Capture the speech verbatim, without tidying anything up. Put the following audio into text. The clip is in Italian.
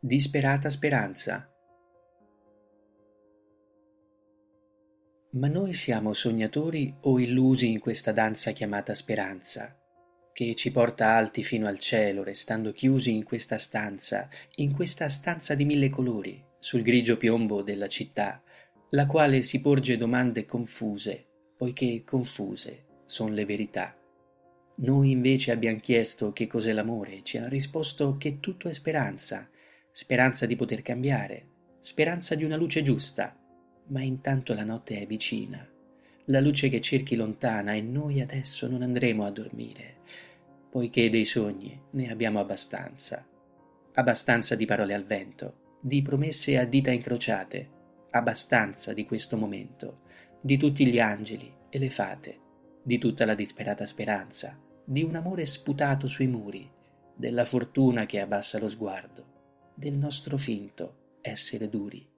Disperata speranza. Ma noi siamo sognatori o illusi in questa danza chiamata speranza, che ci porta alti fino al cielo, restando chiusi in questa stanza, in questa stanza di mille colori, sul grigio piombo della città, la quale si porge domande confuse, poiché confuse son le verità. Noi invece abbiam chiesto che cos'è l'amore, ci han risposto che tutto è speranza, speranza di poter cambiare, speranza di una luce giusta, ma intanto la notte è vicina, la luce che cerchi lontana e noi adesso non andremo a dormire, poiché dei sogni ne abbiamo abbastanza, abbastanza di parole al vento, di promesse a dita incrociate, abbastanza di questo momento, di tutti gli angeli e le fate, di tutta la disperata speranza, di un amore sputato sui muri, della fortuna che abbassa lo sguardo, del nostro finto essere duri.